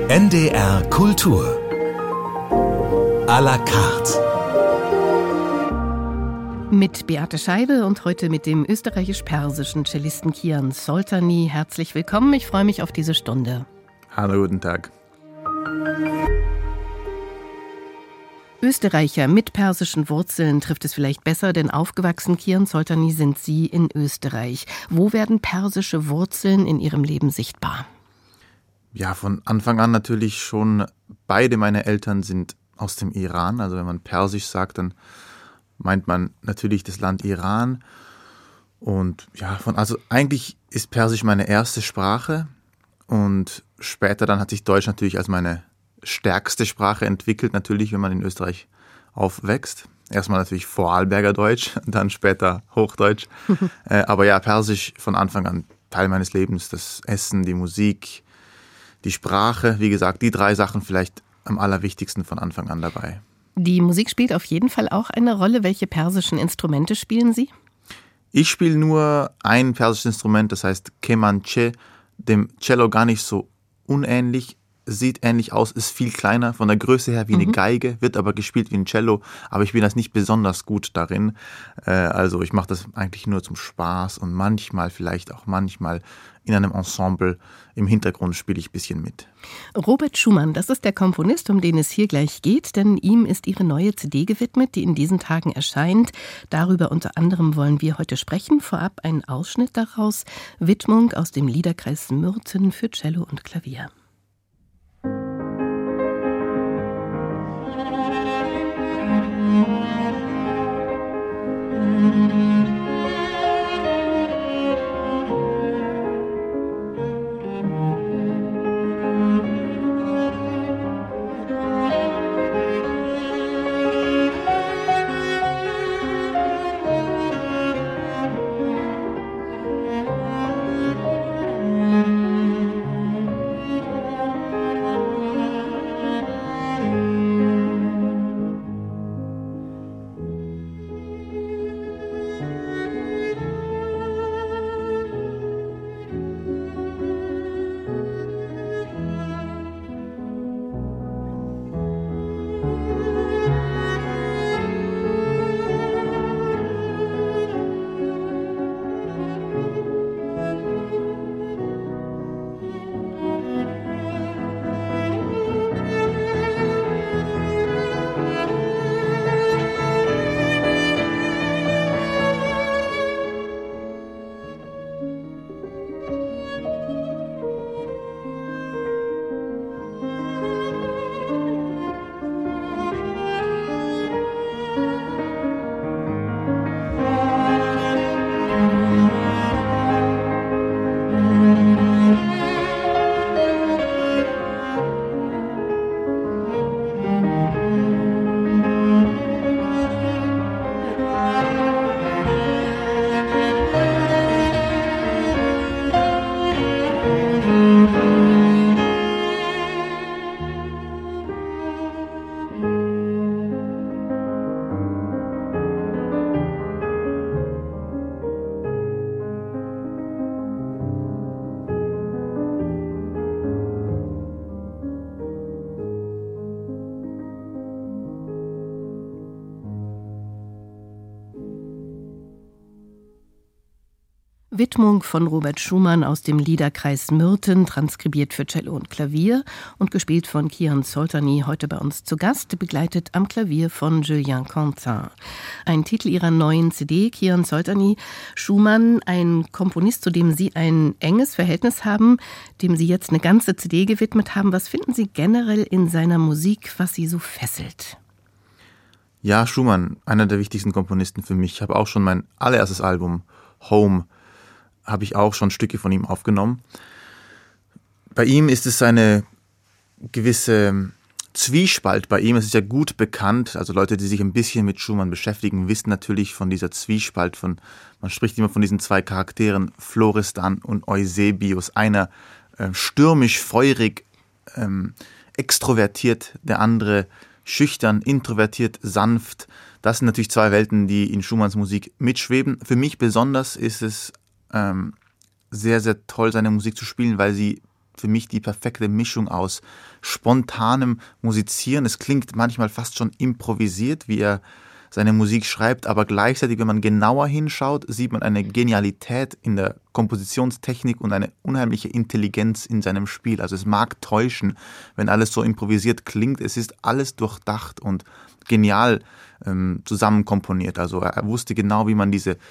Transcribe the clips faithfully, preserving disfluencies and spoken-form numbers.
N D R Kultur à la carte. Mit Beate Scheibe und heute mit dem österreichisch-persischen Cellisten Kian Soltani. Herzlich willkommen, ich freue mich auf diese Stunde. Hallo, guten Tag. Österreicher mit persischen Wurzeln trifft es vielleicht besser, denn aufgewachsen, Kian Soltani, sind Sie in Österreich. Wo werden persische Wurzeln in Ihrem Leben sichtbar? Ja, von Anfang an natürlich schon. Beide meine Eltern sind aus dem Iran. Also wenn man Persisch sagt, dann meint man natürlich das Land Iran. Und ja, von also eigentlich ist Persisch meine erste Sprache. Und später dann hat sich Deutsch natürlich als meine stärkste Sprache entwickelt, natürlich, wenn man in Österreich aufwächst. Erstmal natürlich Vorarlberger Deutsch, dann später Hochdeutsch. äh, aber ja, Persisch von Anfang an Teil meines Lebens. Das Essen, die Musik, die Sprache, wie gesagt, die drei Sachen vielleicht am allerwichtigsten von Anfang an dabei. Die Musik spielt auf jeden Fall auch eine Rolle. Welche persischen Instrumente spielen Sie? Ich spiele nur ein persisches Instrument, das heißt Kemanche, dem Cello gar nicht so unähnlich. Sieht ähnlich aus, ist viel kleiner, von der Größe her wie eine mhm. Geige, wird aber gespielt wie ein Cello, aber ich bin das nicht besonders gut darin. Äh, also ich mache das eigentlich nur zum Spaß und manchmal, vielleicht auch manchmal in einem Ensemble im Hintergrund spiele ich ein bisschen mit. Robert Schumann, das ist der Komponist, um den es hier gleich geht, denn ihm ist Ihre neue C D gewidmet, die in diesen Tagen erscheint. Darüber unter anderem wollen wir heute sprechen. Vorab ein Ausschnitt daraus, Widmung aus dem Liederkreis Mürten für Cello und Klavier. Widmung von Robert Schumann aus dem Liederkreis Mürten, transkribiert für Cello und Klavier und gespielt von Kian Soltani, heute bei uns zu Gast, begleitet am Klavier von Julien Quentin. Ein Titel Ihrer neuen C D, Kian Soltani, Schumann, ein Komponist, zu dem Sie ein enges Verhältnis haben, dem Sie jetzt eine ganze C D gewidmet haben. Was finden Sie generell in seiner Musik, was Sie so fesselt? Ja, Schumann, einer der wichtigsten Komponisten für mich. Ich habe auch schon mein allererstes Album, Home, habe ich auch schon Stücke von ihm aufgenommen. Bei ihm ist es eine gewisse Zwiespalt. Bei ihm ist es ja gut bekannt, also Leute, die sich ein bisschen mit Schumann beschäftigen, wissen natürlich von dieser Zwiespalt, von, man spricht immer von diesen zwei Charakteren, Florestan und Eusebius. Einer äh, stürmisch, feurig, ähm, extrovertiert, der andere schüchtern, introvertiert, sanft. Das sind natürlich zwei Welten, die in Schumanns Musik mitschweben. Für mich besonders ist es ähm, sehr, sehr toll, seine Musik zu spielen, weil sie für mich die perfekte Mischung aus spontanem Musizieren. Es klingt manchmal fast schon improvisiert, wie er seine Musik schreibt, aber gleichzeitig, wenn man genauer hinschaut, sieht man eine Genialität in der Kompositionstechnik und eine unheimliche Intelligenz in seinem Spiel. Also es mag täuschen, wenn alles so improvisiert klingt. Es ist alles durchdacht und genial ähm, zusammenkomponiert. Also er, er wusste genau, wie man diese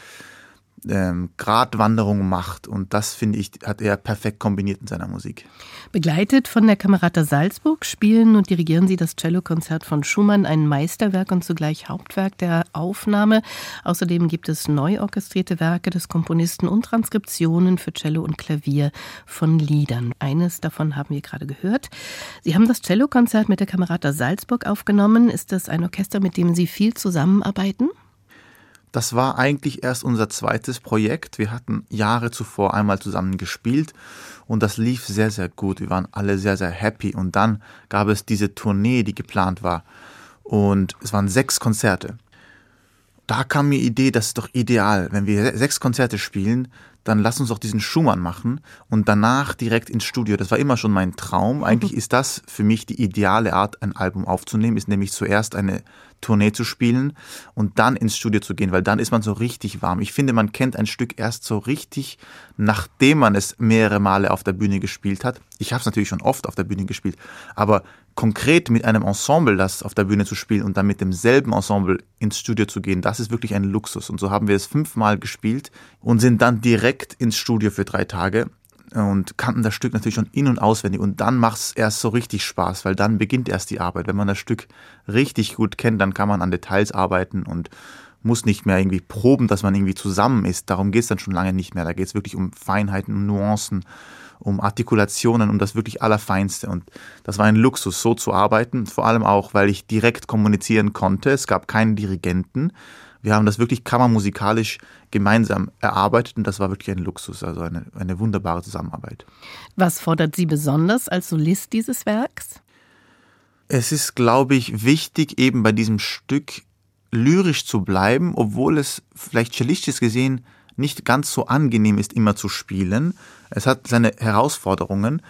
ähm, Gratwanderung macht, und das, finde ich, hat er perfekt kombiniert in seiner Musik. Begleitet von der Camerata Salzburg spielen und dirigieren Sie das Cellokonzert von Schumann, ein Meisterwerk und zugleich Hauptwerk der Aufnahme. Außerdem gibt es neu orchestrierte Werke des Komponisten und Transkriptionen für Cello und Klavier von Liedern. Eines davon haben wir gerade gehört. Sie haben das Cellokonzert mit der Camerata Salzburg aufgenommen. Ist das ein Orchester, mit dem Sie viel zusammenarbeiten? Das war eigentlich erst unser zweites Projekt. Wir hatten Jahre zuvor einmal zusammen gespielt und das lief sehr, sehr gut. Wir waren alle sehr, sehr happy, und dann gab es diese Tournee, die geplant war, und es waren sechs Konzerte. Da kam mir die Idee, das ist doch ideal, wenn wir sechs Konzerte spielen, dann lass uns doch diesen Schumann machen und danach direkt ins Studio. Das war immer schon mein Traum. Eigentlich ist das für mich die ideale Art, ein Album aufzunehmen, ist nämlich zuerst eine Tournee zu spielen und dann ins Studio zu gehen, weil dann ist man so richtig warm. Ich finde, man kennt ein Stück erst so richtig, nachdem man es mehrere Male auf der Bühne gespielt hat. Ich habe es natürlich schon oft auf der Bühne gespielt, aber konkret mit einem Ensemble das auf der Bühne zu spielen und dann mit demselben Ensemble ins Studio zu gehen, das ist wirklich ein Luxus. Und so haben wir es fünfmal gespielt und sind dann direkt ins Studio für drei Tage und kannten das Stück natürlich schon in- und auswendig. Und dann macht es erst so richtig Spaß, weil dann beginnt erst die Arbeit. Wenn man das Stück richtig gut kennt, dann kann man an Details arbeiten und muss nicht mehr irgendwie proben, dass man irgendwie zusammen ist. Darum geht es dann schon lange nicht mehr. Da geht es wirklich um Feinheiten, um Nuancen, um Artikulationen, um das wirklich Allerfeinste. Und das war ein Luxus, so zu arbeiten. Vor allem auch, weil ich direkt kommunizieren konnte. Es gab keinen Dirigenten. Wir haben das wirklich kammermusikalisch gemeinsam erarbeitet und das war wirklich ein Luxus, also eine, eine wunderbare Zusammenarbeit. Was fordert Sie besonders als Solist dieses Werks? Es ist, glaube ich, wichtig, eben bei diesem Stück lyrisch zu bleiben, obwohl es vielleicht cellistisch gesehen nicht ganz so angenehm ist, immer zu spielen. Es hat seine Herausforderungen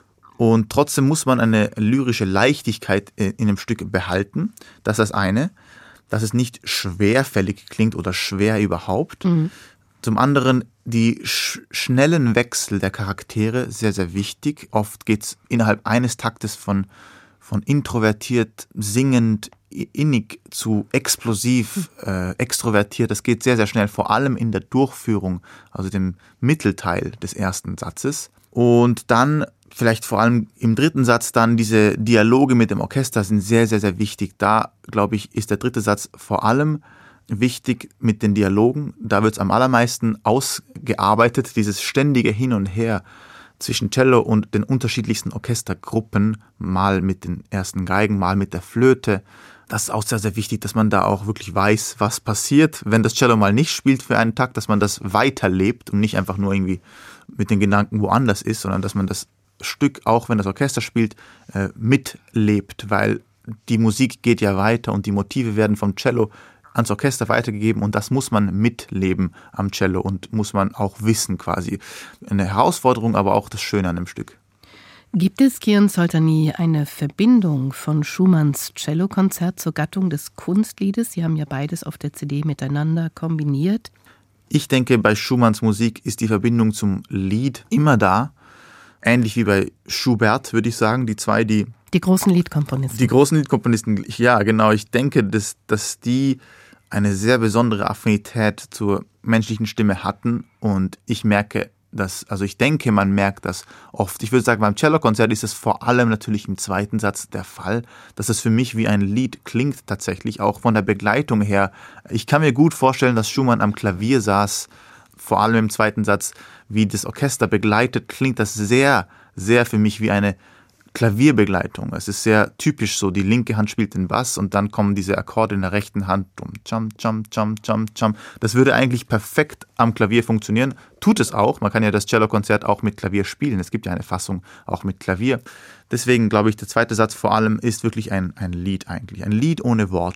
und trotzdem muss man eine lyrische Leichtigkeit in dem Stück behalten. Das ist das eine, dass es nicht schwerfällig klingt oder schwer überhaupt. Mhm. Zum anderen die sch- schnellen Wechsel der Charaktere, sehr, sehr wichtig. Oft geht es innerhalb eines Taktes von, von introvertiert, singend, innig zu explosiv, äh, extrovertiert. Das geht sehr, sehr schnell, vor allem in der Durchführung, also dem Mittelteil des ersten Satzes. Und dann vielleicht vor allem im dritten Satz dann diese Dialoge mit dem Orchester sind sehr, sehr, sehr wichtig. Da, glaube ich, ist der dritte Satz vor allem wichtig mit den Dialogen. Da wird es am allermeisten ausgearbeitet, dieses ständige Hin und Her zwischen Cello und den unterschiedlichsten Orchestergruppen, mal mit den ersten Geigen, mal mit der Flöte. Das ist auch sehr, sehr wichtig, dass man da auch wirklich weiß, was passiert, wenn das Cello mal nicht spielt für einen Takt, dass man das weiterlebt und nicht einfach nur irgendwie mit den Gedanken woanders ist, sondern dass man das Stück, auch wenn das Orchester spielt, äh, mitlebt, weil die Musik geht ja weiter und die Motive werden vom Cello ans Orchester weitergegeben und das muss man mitleben am Cello und muss man auch wissen quasi. Eine Herausforderung, aber auch das Schöne an dem Stück. Gibt es, Kiran Soltani, eine Verbindung von Schumanns Cellokonzert zur Gattung des Kunstliedes? Sie haben ja beides auf der C D miteinander kombiniert. Ich denke, bei Schumanns Musik ist die Verbindung zum Lied immer da. Ähnlich wie bei Schubert, würde ich sagen, die zwei, die... Die großen Liedkomponisten. Die großen Liedkomponisten, ja, genau. Ich denke, dass, dass die eine sehr besondere Affinität zur menschlichen Stimme hatten. Und ich merke das, also ich denke, man merkt das oft. Ich würde sagen, beim Cellokonzert ist es vor allem natürlich im zweiten Satz der Fall, dass es für mich wie ein Lied klingt tatsächlich, auch von der Begleitung her. Ich kann mir gut vorstellen, dass Schumann am Klavier saß, vor allem im zweiten Satz, wie das Orchester begleitet, klingt das sehr, sehr für mich wie eine Klavierbegleitung. Es ist sehr typisch so, die linke Hand spielt den Bass und dann kommen diese Akkorde in der rechten Hand. Chum, chum, chum, chum, chum. Das würde eigentlich perfekt am Klavier funktionieren. Tut es auch. Man kann ja das Cellokonzert auch mit Klavier spielen. Es gibt ja eine Fassung auch mit Klavier. Deswegen glaube ich, der zweite Satz vor allem ist wirklich ein, ein Lied eigentlich. Ein Lied ohne Worte.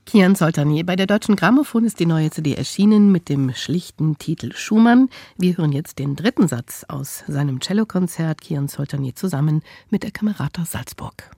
Kian Soltani. Bei der Deutschen Grammophon ist die neue C D erschienen mit dem schlichten Titel Schumann. Wir hören jetzt den dritten Satz aus seinem Cellokonzert, Kian Soltani zusammen mit der Camerata Salzburg.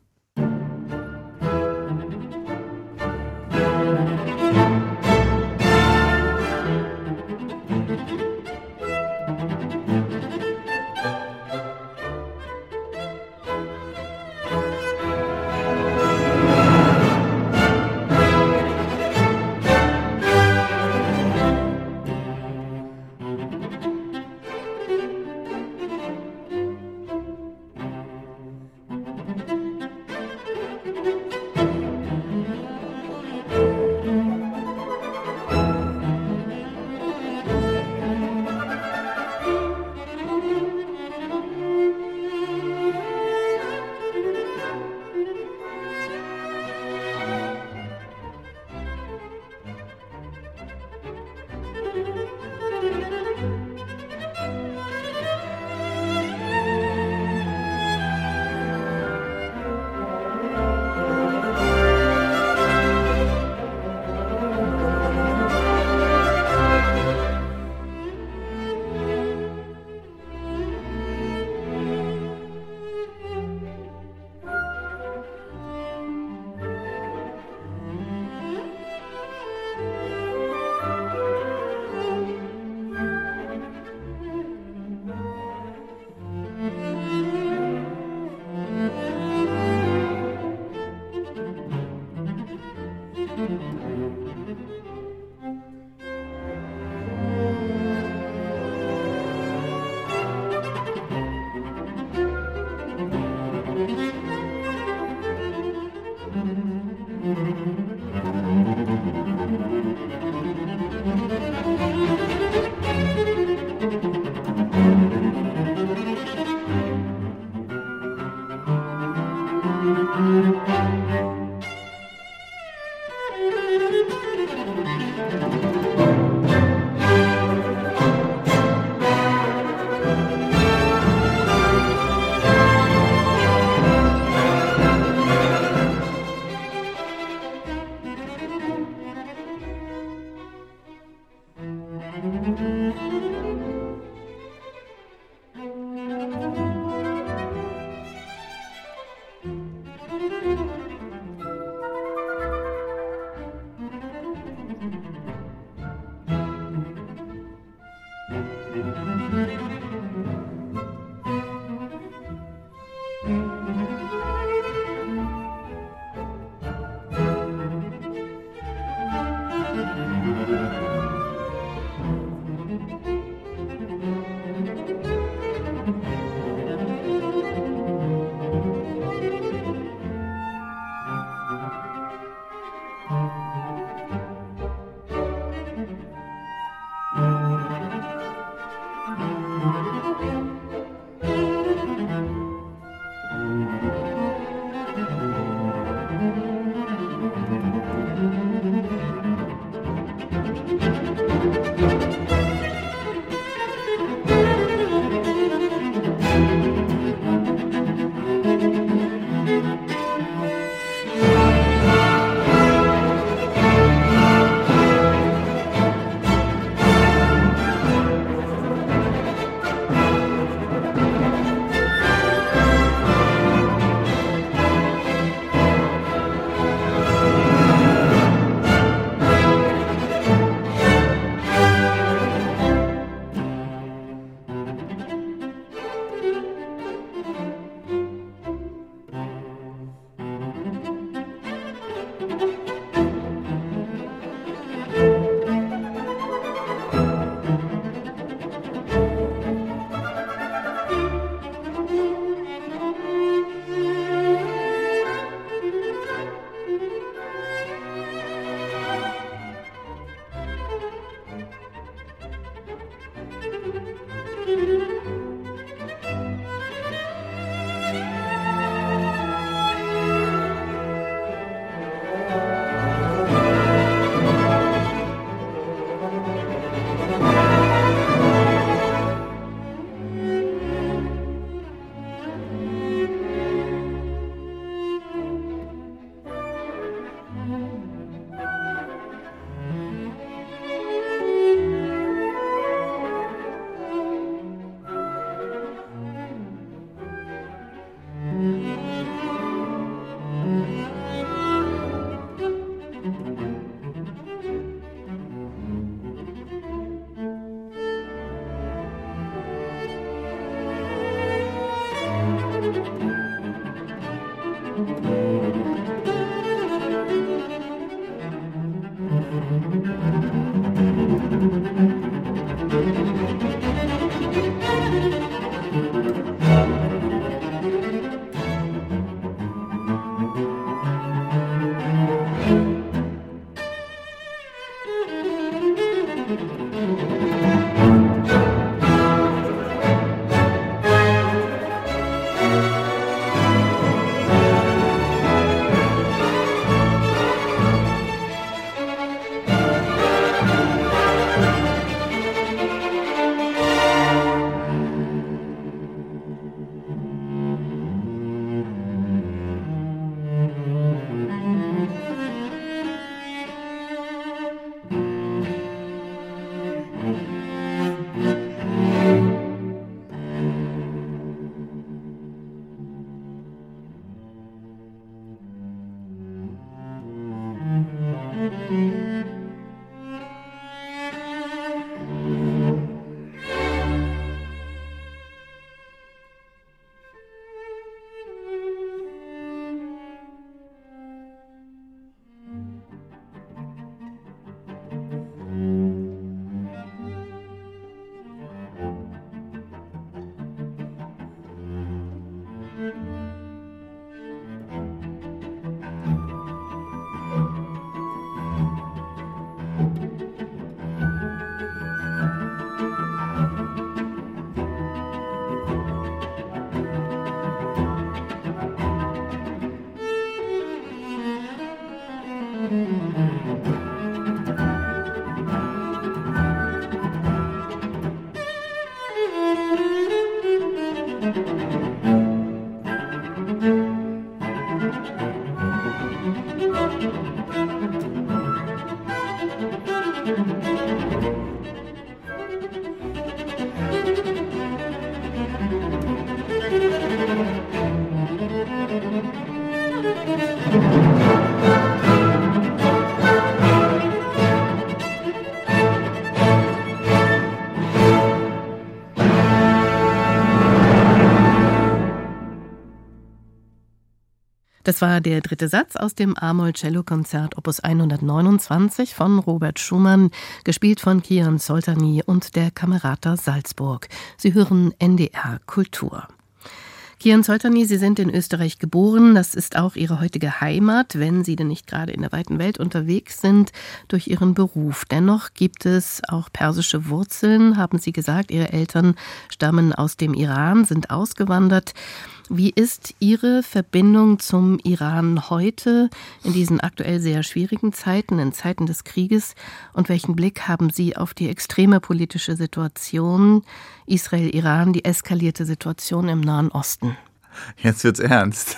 Das war der dritte Satz aus dem A-Moll-Cello-Konzert Opus hundertneunundzwanzig von Robert Schumann, gespielt von Kian Soltani und der Camerata Salzburg. Sie hören N D R Kultur. Kian Soltani, Sie sind in Österreich geboren. Das ist auch Ihre heutige Heimat, wenn Sie denn nicht gerade in der weiten Welt unterwegs sind, durch Ihren Beruf. Dennoch gibt es auch persische Wurzeln, haben Sie gesagt. Ihre Eltern stammen aus dem Iran, sind ausgewandert. Wie ist Ihre Verbindung zum Iran heute in diesen aktuell sehr schwierigen Zeiten, in Zeiten des Krieges? Und welchen Blick haben Sie auf die extreme politische Situation Israel-Iran, die eskalierte Situation im Nahen Osten? Jetzt wird's ernst.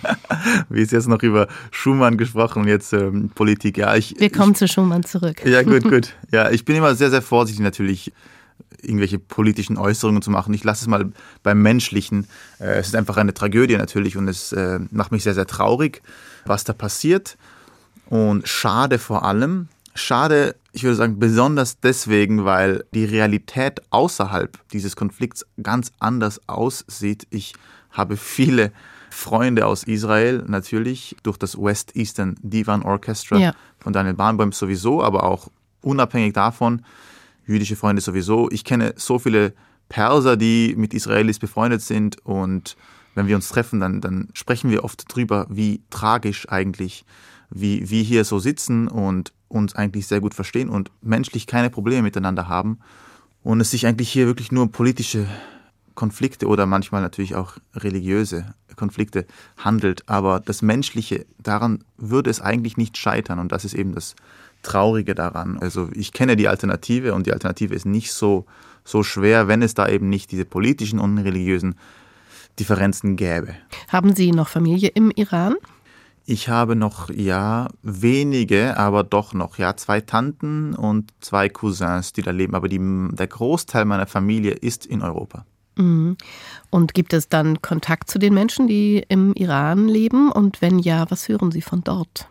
Wie ist jetzt noch über Schumann gesprochen und jetzt ähm, Politik? Ja, ich, Wir kommen ich, zu Schumann zurück. Ja, gut, gut. Ja, ich bin immer sehr, sehr vorsichtig natürlich, irgendwelche politischen Äußerungen zu machen. Ich lasse es mal beim Menschlichen. Es ist einfach eine Tragödie natürlich und es macht mich sehr, sehr traurig, was da passiert. Und schade vor allem. Schade, ich würde sagen, besonders deswegen, weil die Realität außerhalb dieses Konflikts ganz anders aussieht. Ich habe viele Freunde aus Israel, natürlich, durch das West Eastern Divan Orchestra ja. von Daniel Barenboim sowieso, aber auch unabhängig davon, jüdische Freunde sowieso. Ich kenne so viele Perser, die mit Israelis befreundet sind und wenn wir uns treffen, dann, dann sprechen wir oft drüber, wie tragisch eigentlich, wie wir hier so sitzen und uns eigentlich sehr gut verstehen und menschlich keine Probleme miteinander haben und es sich eigentlich hier wirklich nur um politische Konflikte oder manchmal natürlich auch religiöse Konflikte handelt. Aber das Menschliche, daran würde es eigentlich nicht scheitern und das ist eben das Traurige daran. Also ich kenne die Alternative und die Alternative ist nicht so, so schwer, wenn es da eben nicht diese politischen und religiösen Differenzen gäbe. Haben Sie noch Familie im Iran? Ich habe noch, ja, wenige, aber doch noch, ja, zwei Tanten und zwei Cousins, die da leben. Aber die, der Großteil meiner Familie ist in Europa. Mhm. Und gibt es dann Kontakt zu den Menschen, die im Iran leben? Und wenn ja, was hören Sie von dort?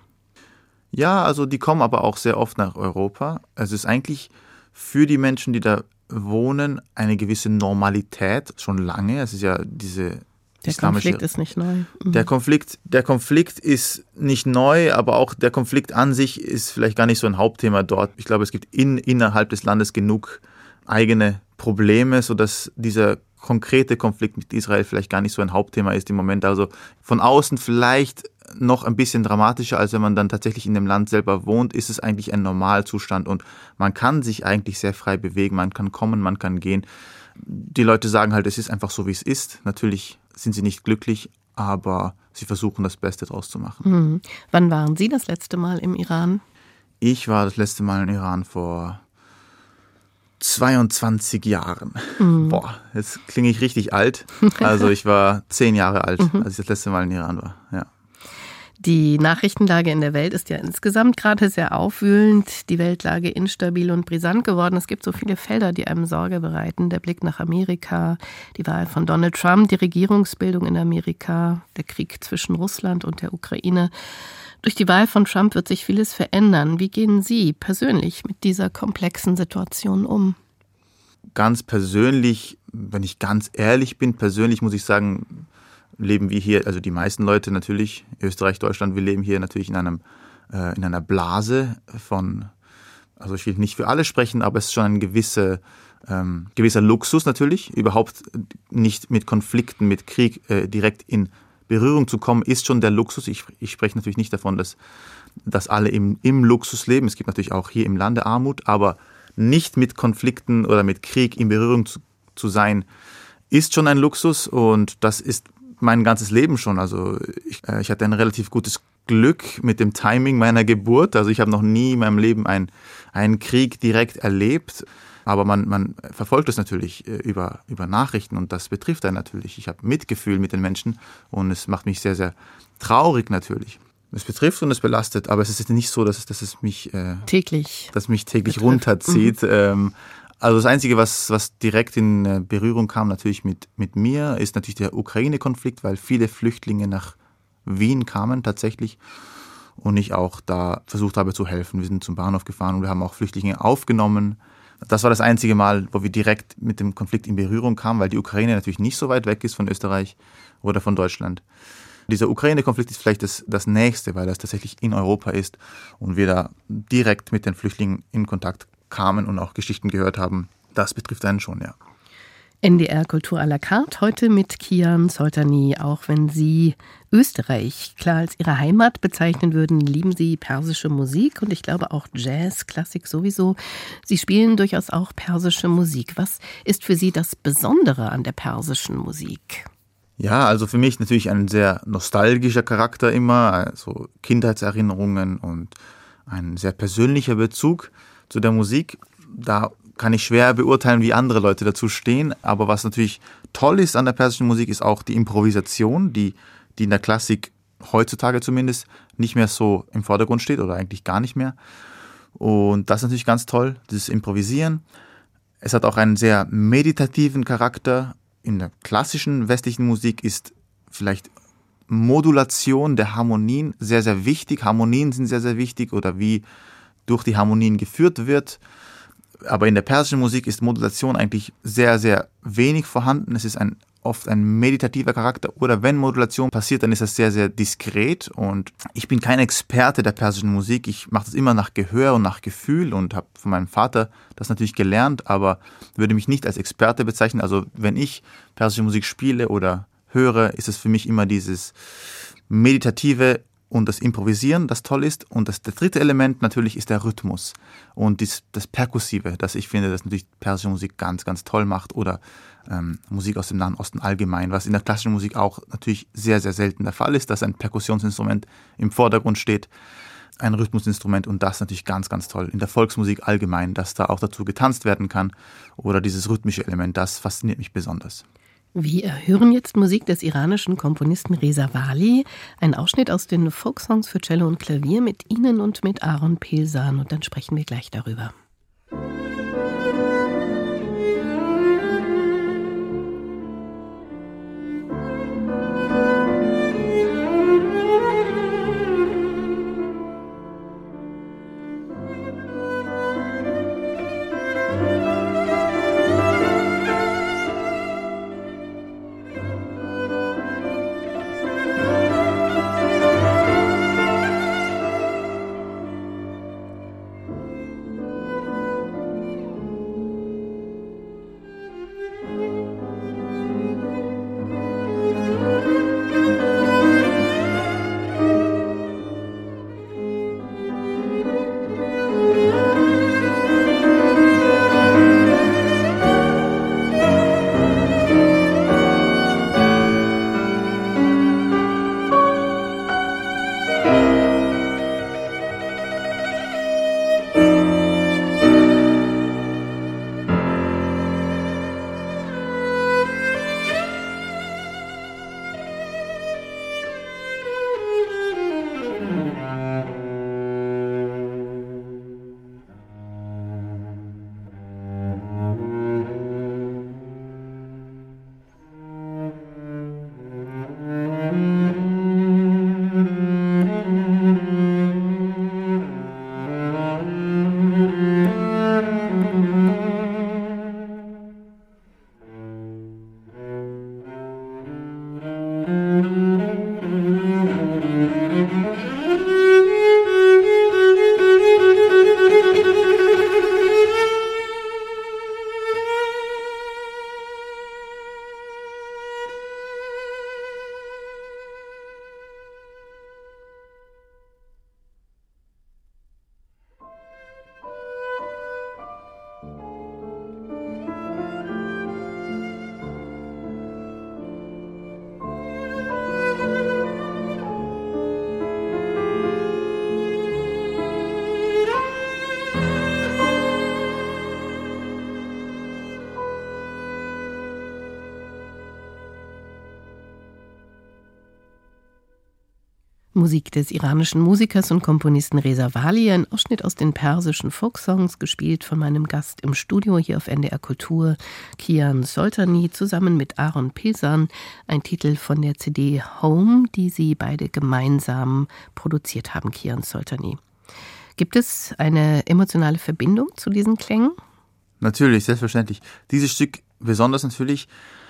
Ja, also die kommen aber auch sehr oft nach Europa. Es ist eigentlich für die Menschen, die da wohnen, eine gewisse Normalität schon lange. Es ist ja diese Der Konflikt ist nicht neu. Mhm. Der Konflikt, der Konflikt ist nicht neu, aber auch der Konflikt an sich ist vielleicht gar nicht so ein Hauptthema dort. Ich glaube, es gibt in, innerhalb des Landes genug eigene Probleme, sodass dieser konkrete Konflikt mit Israel vielleicht gar nicht so ein Hauptthema ist im Moment. Also von außen vielleicht noch ein bisschen dramatischer, als wenn man dann tatsächlich in dem Land selber wohnt, ist es eigentlich ein Normalzustand und man kann sich eigentlich sehr frei bewegen, man kann kommen, man kann gehen. Die Leute sagen halt, es ist einfach so, wie es ist. Natürlich sind sie nicht glücklich, aber sie versuchen das Beste draus zu machen. Mhm. Wann waren Sie das letzte Mal im Iran? Ich war das letzte Mal im Iran vor zweiundzwanzig Jahren. Mhm. Boah, jetzt klinge ich richtig alt. Also ich war zehn Jahre alt, mhm. als ich das letzte Mal in Iran war. Ja. Die Nachrichtenlage in der Welt ist ja insgesamt gerade sehr aufwühlend, die Weltlage instabil und brisant geworden. Es gibt so viele Felder, die einem Sorge bereiten. Der Blick nach Amerika, die Wahl von Donald Trump, die Regierungsbildung in Amerika, der Krieg zwischen Russland und der Ukraine. Durch die Wahl von Trump wird sich vieles verändern. Wie gehen Sie persönlich mit dieser komplexen Situation um? Ganz persönlich, wenn ich ganz ehrlich bin, persönlich muss ich sagen, leben wir hier, also die meisten Leute natürlich, Österreich, Deutschland, wir leben hier natürlich in einem äh, in einer Blase von, also ich will nicht für alle sprechen, aber es ist schon eine gewisse ähm, gewisser Luxus natürlich. Überhaupt nicht mit Konflikten, mit Krieg äh, direkt in Berührung zu kommen, ist schon der Luxus. Ich, ich spreche natürlich nicht davon, dass, dass alle im, im Luxus leben. Es gibt natürlich auch hier im Lande Armut, aber nicht mit Konflikten oder mit Krieg in Berührung zu, zu sein, ist schon ein Luxus, und das ist mein ganzes Leben schon. Also ich, äh, ich hatte ein relativ gutes Glück mit dem Timing meiner Geburt. Also ich habe noch nie in meinem Leben ein, einen Krieg direkt erlebt. Aber man, man verfolgt es natürlich äh, über, über Nachrichten, und das betrifft einen natürlich. Ich habe Mitgefühl mit den Menschen, und es macht mich sehr, sehr traurig natürlich. Es betrifft und es belastet, aber es ist nicht so, dass es, dass es mich äh, täglich, dass mich täglich betrifft. runterzieht. Mhm. Ähm, also das Einzige, was, was direkt in Berührung kam natürlich mit, mit mir, ist natürlich der Ukraine-Konflikt, weil viele Flüchtlinge nach Wien kamen tatsächlich, und ich auch da versucht habe zu helfen. Wir sind zum Bahnhof gefahren und wir haben auch Flüchtlinge aufgenommen. Das war das einzige Mal, wo wir direkt mit dem Konflikt in Berührung kamen, weil die Ukraine natürlich nicht so weit weg ist von Österreich oder von Deutschland. Dieser Ukraine-Konflikt ist vielleicht das, das Nächste, weil das tatsächlich in Europa ist und wir da direkt mit den Flüchtlingen in Kontakt kamen und auch Geschichten gehört haben. Das betrifft einen schon, ja. N D R Kultur à la carte, heute mit Kian Soltani. Auch wenn Sie Österreich klar als Ihre Heimat bezeichnen würden, lieben Sie persische Musik und ich glaube auch Jazz, Klassik sowieso. Sie spielen durchaus auch persische Musik. Was ist für Sie das Besondere an der persischen Musik? Ja, also für mich natürlich ein sehr nostalgischer Charakter immer, also Kindheitserinnerungen und ein sehr persönlicher Bezug zu der Musik. Da kann ich schwer beurteilen, wie andere Leute dazu stehen. Aber was natürlich toll ist an der persischen Musik, ist auch die Improvisation, die, die in der Klassik heutzutage zumindest nicht mehr so im Vordergrund steht oder eigentlich gar nicht mehr. Und das ist natürlich ganz toll, dieses Improvisieren. Es hat auch einen sehr meditativen Charakter. In der klassischen westlichen Musik ist vielleicht Modulation der Harmonien sehr, sehr wichtig. Harmonien sind sehr, sehr wichtig, oder wie durch die Harmonien geführt wird. Aber in der persischen Musik ist Modulation eigentlich sehr, sehr wenig vorhanden. Es ist ein, oft ein meditativer Charakter. Oder wenn Modulation passiert, dann ist das sehr, sehr diskret. Und ich bin kein Experte der persischen Musik. Ich mache das immer nach Gehör und nach Gefühl und habe von meinem Vater das natürlich gelernt, aber würde mich nicht als Experte bezeichnen. Also wenn ich persische Musik spiele oder höre, ist es für mich immer dieses meditative und das Improvisieren, das toll ist. Und das, das dritte Element natürlich ist der Rhythmus und dies, das Perkussive, das ich finde, das natürlich persische Musik ganz, ganz toll macht, oder ähm, Musik aus dem Nahen Osten allgemein, was in der klassischen Musik auch natürlich sehr, sehr selten der Fall ist, dass ein Perkussionsinstrument im Vordergrund steht, ein Rhythmusinstrument, und das natürlich ganz, ganz toll. In der Volksmusik allgemein, dass da auch dazu getanzt werden kann, oder dieses rhythmische Element, das fasziniert mich besonders. Wir hören jetzt Musik des iranischen Komponisten Reza Vali, ein Ausschnitt aus den Folksongs für Cello und Klavier mit Ihnen und mit Aaron Pelsan, und dann sprechen wir gleich darüber. Musik des iranischen Musikers und Komponisten Reza Vali, ein Ausschnitt aus den persischen Folksongs, gespielt von meinem Gast im Studio hier auf N D R Kultur, Kian Soltani, zusammen mit Aaron Pilsan, ein Titel von der C D Home, die sie beide gemeinsam produziert haben, Kian Soltani. Gibt es eine emotionale Verbindung zu diesen Klängen? Natürlich, selbstverständlich. Dieses Stück besonders natürlich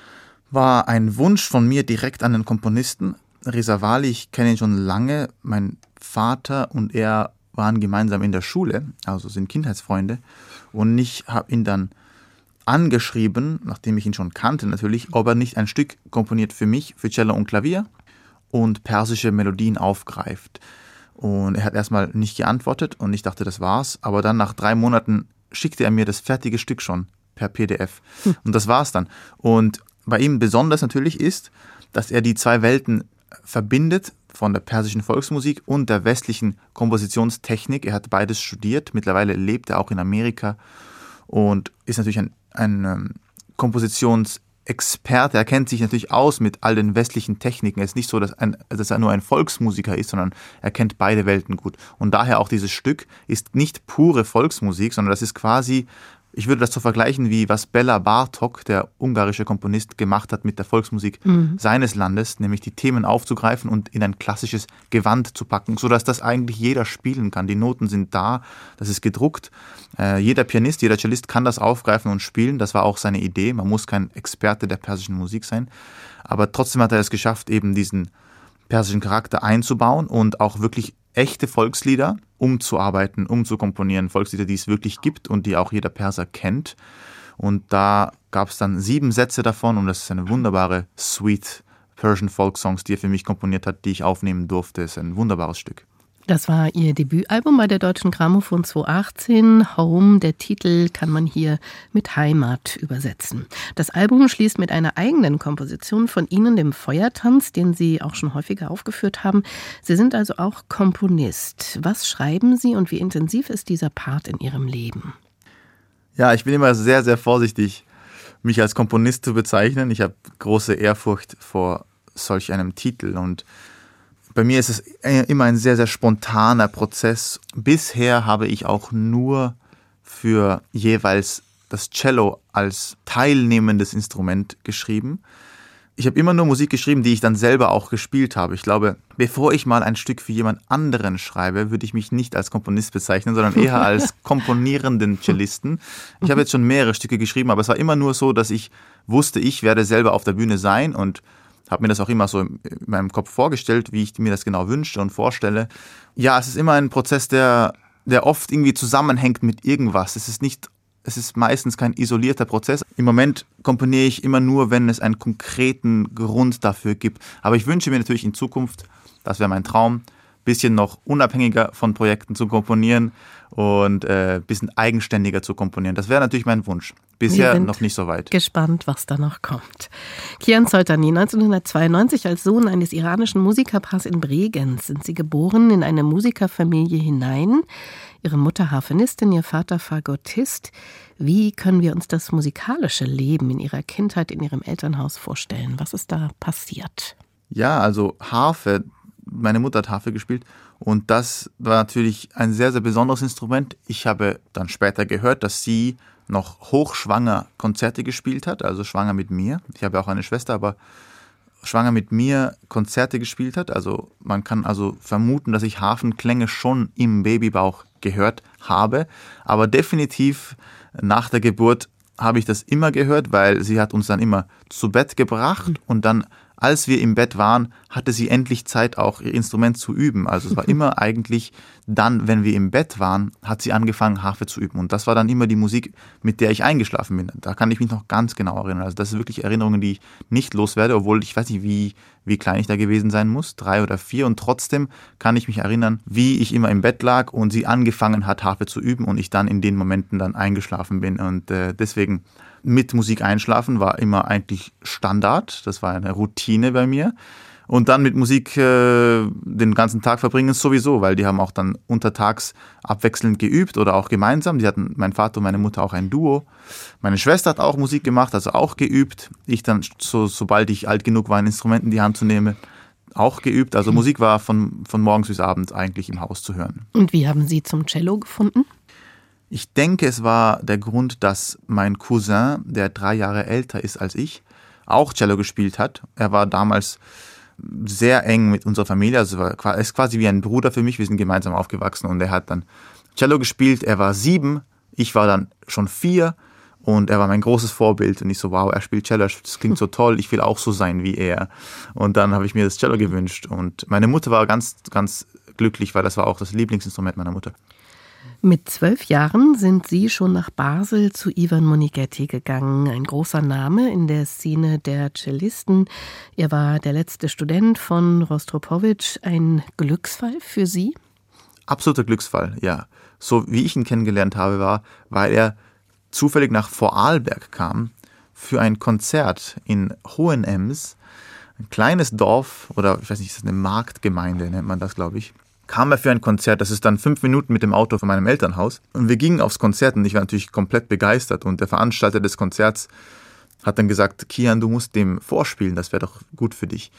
war ein Wunsch von mir direkt an den Komponisten. Reza Vali, ich kenne ihn schon lange. Mein Vater und er waren gemeinsam in der Schule, also sind Kindheitsfreunde. Und ich habe ihn dann angeschrieben, nachdem ich ihn schon kannte natürlich, ob er nicht ein Stück komponiert für mich, für Cello und Klavier und persische Melodien aufgreift. Und er hat erstmal nicht geantwortet und ich dachte, das war's. Aber dann nach drei Monaten schickte er mir das fertige Stück schon per P D F. Hm. Und das war's dann. Und bei ihm besonders natürlich ist, dass er die zwei Welten verbindet, von der persischen Volksmusik und der westlichen Kompositionstechnik. Er hat beides studiert. Mittlerweile lebt er auch in Amerika und ist natürlich ein, ein ähm, Kompositionsexperte. Er kennt sich natürlich aus mit all den westlichen Techniken. Es ist nicht so, dass, ein, dass er nur ein Volksmusiker ist, sondern er kennt beide Welten gut. Und daher auch dieses Stück ist nicht pure Volksmusik, sondern das ist quasi, ich würde das so vergleichen, wie was Bela Bartok, der ungarische Komponist, gemacht hat mit der Volksmusik mhm. seines Landes, nämlich die Themen aufzugreifen und in ein klassisches Gewand zu packen, sodass das eigentlich jeder spielen kann. Die Noten sind da, das ist gedruckt. Äh, jeder Pianist, jeder Cellist kann das aufgreifen und spielen. Das war auch seine Idee. Man muss kein Experte der persischen Musik sein. Aber trotzdem hat er es geschafft, eben diesen persischen Charakter einzubauen und auch wirklich echte Volkslieder umzuarbeiten, umzukomponieren, Volkslieder, die es wirklich gibt und die auch jeder Perser kennt. Und da gab es dann sieben Sätze davon und das ist eine wunderbare Suite Persian Folk Songs, die er für mich komponiert hat, die ich aufnehmen durfte. Das ist ein wunderbares Stück. Das war Ihr Debütalbum bei der Deutschen Grammophon zweitausendachtzehn. Home, der Titel kann man hier mit Heimat übersetzen. Das Album schließt mit einer eigenen Komposition von Ihnen, dem Feuertanz, den Sie auch schon häufiger aufgeführt haben. Sie sind also auch Komponist. Was schreiben Sie und wie intensiv ist dieser Part in Ihrem Leben? Ja, ich bin immer sehr, sehr vorsichtig, mich als Komponist zu bezeichnen. Ich habe große Ehrfurcht vor solch einem Titel und bei mir ist es immer ein sehr, sehr spontaner Prozess. Bisher habe ich auch nur für jeweils das Cello als teilnehmendes Instrument geschrieben. Ich habe immer nur Musik geschrieben, die ich dann selber auch gespielt habe. Ich glaube, bevor ich mal ein Stück für jemand anderen schreibe, würde ich mich nicht als Komponist bezeichnen, sondern eher als komponierenden Cellisten. Ich habe jetzt schon mehrere Stücke geschrieben, aber es war immer nur so, dass ich wusste, ich werde selber auf der Bühne sein und habe mir das auch immer so in meinem Kopf vorgestellt, wie ich mir das genau wünsche und vorstelle. Ja, es ist immer ein Prozess, der, der oft irgendwie zusammenhängt mit irgendwas. Es ist nicht, es ist meistens kein isolierter Prozess. Im Moment komponiere ich immer nur, wenn es einen konkreten Grund dafür gibt. Aber ich wünsche mir natürlich in Zukunft, das wäre mein Traum, ein bisschen noch unabhängiger von Projekten zu komponieren und ein äh, bisschen eigenständiger zu komponieren. Das wäre natürlich mein Wunsch. Bisher noch nicht so weit. Gespannt, was da noch kommt. Kian Soltani, neunzehnhundertzweiundneunzig als Sohn eines iranischen Musikerpaars in Bregenz sind Sie geboren in eine Musikerfamilie hinein. Ihre Mutter Harfenistin, Ihr Vater Fagottist. Wie können wir uns das musikalische Leben in Ihrer Kindheit in Ihrem Elternhaus vorstellen? Was ist da passiert? Ja, also Harfe, meine Mutter hat Harfe gespielt und das war natürlich ein sehr, sehr besonderes Instrument. Ich habe dann später gehört, dass sie noch hochschwanger Konzerte gespielt hat, also schwanger mit mir. Ich habe auch eine Schwester, aber schwanger mit mir Konzerte gespielt hat. Also man kann also vermuten, dass ich Harfenklänge schon im Babybauch gehört habe. Aber definitiv nach der Geburt habe ich das immer gehört, weil sie hat uns dann immer zu Bett gebracht und dann, als wir im Bett waren, hatte sie endlich Zeit, auch ihr Instrument zu üben. Also es war immer eigentlich dann, wenn wir im Bett waren, hat sie angefangen, Harfe zu üben. Und das war dann immer die Musik, mit der ich eingeschlafen bin. Da kann ich mich noch ganz genau erinnern. Also das sind wirklich Erinnerungen, die ich nicht loswerde, obwohl ich weiß nicht, wie, wie klein ich da gewesen sein muss, drei oder vier. Und trotzdem kann ich mich erinnern, wie ich immer im Bett lag und sie angefangen hat, Harfe zu üben und ich dann in den Momenten dann eingeschlafen bin. Und äh, deswegen mit Musik einschlafen war immer eigentlich Standard. Das war eine Routine bei mir. Und dann mit Musik äh, den ganzen Tag verbringen sowieso, weil die haben auch dann untertags abwechselnd geübt oder auch gemeinsam. Die hatten, mein Vater und meine Mutter, auch ein Duo. Meine Schwester hat auch Musik gemacht, also auch geübt. Ich dann, so, sobald ich alt genug war, ein Instrument in die Hand zu nehmen, auch geübt. Also Musik war von, von morgens bis abends eigentlich im Haus zu hören. Und wie haben Sie zum Cello gefunden? Ich denke, es war der Grund, dass mein Cousin, der drei Jahre älter ist als ich, auch Cello gespielt hat. Er war damals sehr eng mit unserer Familie, also er ist quasi wie ein Bruder für mich. Wir sind gemeinsam aufgewachsen und er hat dann Cello gespielt. Er war sieben, ich war dann schon vier und er war mein großes Vorbild. Und ich so, wow, er spielt Cello, das klingt so toll, ich will auch so sein wie er. Und dann habe ich mir das Cello gewünscht und meine Mutter war ganz, ganz glücklich, weil das war auch das Lieblingsinstrument meiner Mutter. Mit zwölf Jahren sind Sie schon nach Basel zu Ivan Monighetti gegangen, ein großer Name in der Szene der Cellisten. Er war der letzte Student von Rostropowitsch. Ein Glücksfall für Sie? Absoluter Glücksfall, ja. So wie ich ihn kennengelernt habe, war, weil er zufällig nach Vorarlberg kam für ein Konzert in Hohenems, ein kleines Dorf, oder ich weiß nicht, ist das eine Marktgemeinde, nennt man das, glaube ich. Kam er für ein Konzert, das ist dann fünf Minuten mit dem Auto von meinem Elternhaus. Und wir gingen aufs Konzert und ich war natürlich komplett begeistert. Und der Veranstalter des Konzerts hat dann gesagt, Kian, du musst dem vorspielen, das wäre doch gut für dich.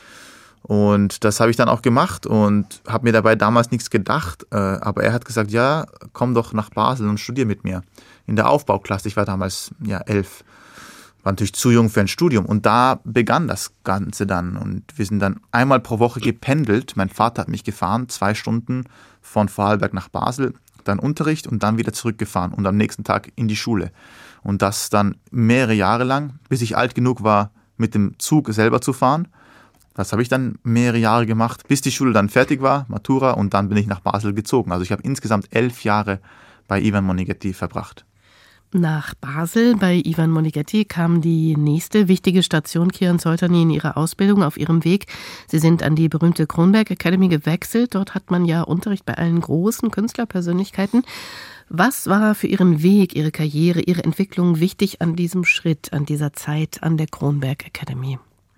Und das habe ich dann auch gemacht und habe mir dabei damals nichts gedacht. Aber er hat gesagt, ja, komm doch nach Basel und studier mit mir. In der Aufbauklasse, ich war damals ja elf. War natürlich zu jung für ein Studium. Und da begann das Ganze dann. Und wir sind dann einmal pro Woche gependelt. Mein Vater hat mich gefahren, zwei Stunden von Vorarlberg nach Basel, dann Unterricht und dann wieder zurückgefahren und am nächsten Tag in die Schule. Und das dann mehrere Jahre lang, bis ich alt genug war, mit dem Zug selber zu fahren. Das habe ich dann mehrere Jahre gemacht, bis die Schule dann fertig war, Matura, und dann bin ich nach Basel gezogen. Also ich habe insgesamt elf Jahre bei Ivan Monighetti verbracht. Nach Basel bei Ivan Monighetti kam die nächste wichtige Station Kian Soltani in ihrer Ausbildung auf ihrem Weg. Sie sind an die berühmte Kronberg Academy gewechselt. Dort hat man ja Unterricht bei allen großen Künstlerpersönlichkeiten. Was war für Ihren Weg, Ihre Karriere, Ihre Entwicklung wichtig an diesem Schritt, an dieser Zeit an der Kronberg Academy?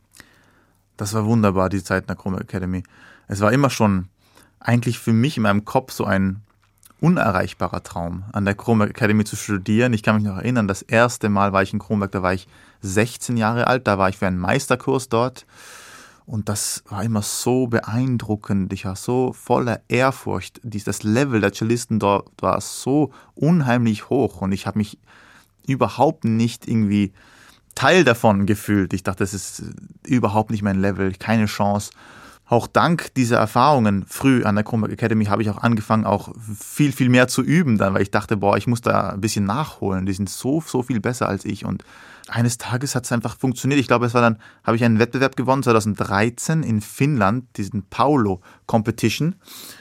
Das war wunderbar, die Zeit in der Kronberg Academy. Es war immer schon eigentlich für mich in meinem Kopf so ein unerreichbarer Traum, an der Kronberg Academy zu studieren. Ich kann mich noch erinnern, das erste Mal war ich in Kronberg, da war ich sechzehn Jahre alt, da war ich für einen Meisterkurs dort und das war immer so beeindruckend. Ich war so voller Ehrfurcht. Das Level der Cellisten dort war so unheimlich hoch und ich habe mich überhaupt nicht irgendwie Teil davon gefühlt. Ich dachte, das ist überhaupt nicht mein Level, keine Chance. Auch dank dieser Erfahrungen früh an der Kronberg Academy habe ich auch angefangen, auch viel, viel mehr zu üben dann, weil ich dachte, boah, ich muss da ein bisschen nachholen. Die sind so, so viel besser als ich. Und eines Tages hat es einfach funktioniert. Ich glaube, es war dann, habe ich einen Wettbewerb gewonnen, zwanzig dreizehn in Finnland, diesen Paulo Competition.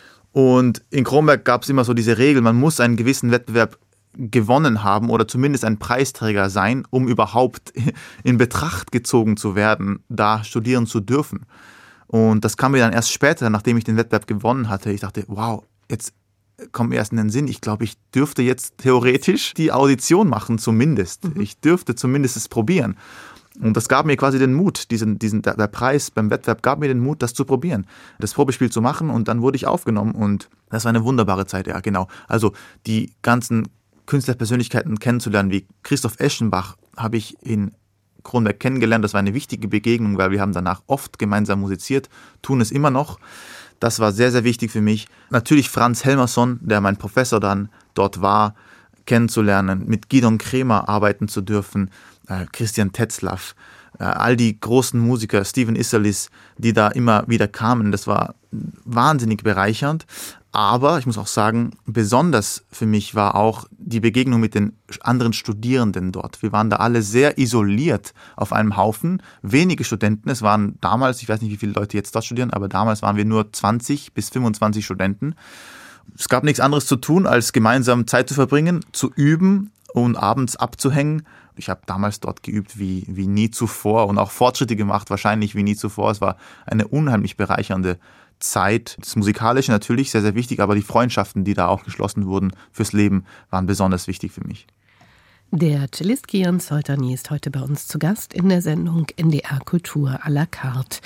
Und in Kronberg gab es immer so diese Regel, man muss einen gewissen Wettbewerb gewonnen haben oder zumindest ein Preisträger sein, um überhaupt in Betracht gezogen zu werden, da studieren zu dürfen. Und das kam mir dann erst später, nachdem ich den Wettbewerb gewonnen hatte. Ich dachte, wow, jetzt kommt mir erst in den Sinn, ich glaube, ich dürfte jetzt theoretisch die Audition machen, zumindest. Mhm. Ich dürfte zumindest es probieren. Und das gab mir quasi den Mut, diesen, diesen, der, der Preis beim Wettbewerb gab mir den Mut, das zu probieren, das Probespiel zu machen und dann wurde ich aufgenommen und das war eine wunderbare Zeit, ja genau. Also die ganzen Künstlerpersönlichkeiten kennenzulernen, wie Christoph Eschenbach, habe ich in Kronberg kennengelernt. Das war eine wichtige Begegnung, weil wir haben danach oft gemeinsam musiziert, tun es immer noch. Das war sehr, sehr wichtig für mich. Natürlich Franz Helmerson, der mein Professor dann dort war, kennenzulernen, mit Gidon Kremer arbeiten zu dürfen, äh, Christian Tetzlaff, äh, all die großen Musiker, Steven Isserlis, die da immer wieder kamen. Das war wahnsinnig bereichernd. Aber ich muss auch sagen, besonders für mich war auch die Begegnung mit den anderen Studierenden dort. Wir waren da alle sehr isoliert auf einem Haufen, wenige Studenten. Es waren damals, ich weiß nicht, wie viele Leute jetzt dort studieren, aber damals waren wir nur zwanzig bis fünfundzwanzig Studenten. Es gab nichts anderes zu tun, als gemeinsam Zeit zu verbringen, zu üben und abends abzuhängen. Ich habe damals dort geübt wie, wie nie zuvor und auch Fortschritte gemacht, wahrscheinlich wie nie zuvor. Es war eine unheimlich bereichernde Zeit. Das Musikalische natürlich sehr, sehr wichtig, aber die Freundschaften, die da auch geschlossen wurden fürs Leben, waren besonders wichtig für mich. Der Cellist Kian Soltani ist heute bei uns zu Gast in der Sendung N D R Kultur à la carte.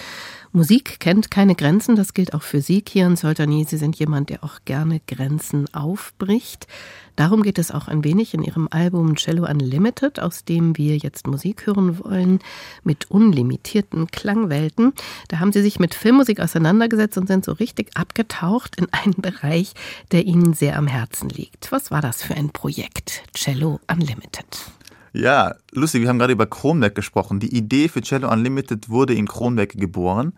Musik kennt keine Grenzen, das gilt auch für Sie, Kian Soltani. Sie sind jemand, der auch gerne Grenzen aufbricht. Darum geht es auch ein wenig in Ihrem Album Cello Unlimited, aus dem wir jetzt Musik hören wollen, mit unlimitierten Klangwelten. Da haben Sie sich mit Filmmusik auseinandergesetzt und sind so richtig abgetaucht in einen Bereich, der Ihnen sehr am Herzen liegt. Was war das für ein Projekt, Cello Unlimited? Ja, lustig, wir haben gerade über Kronberg gesprochen. Die Idee für Cello Unlimited wurde in Kronberg geboren.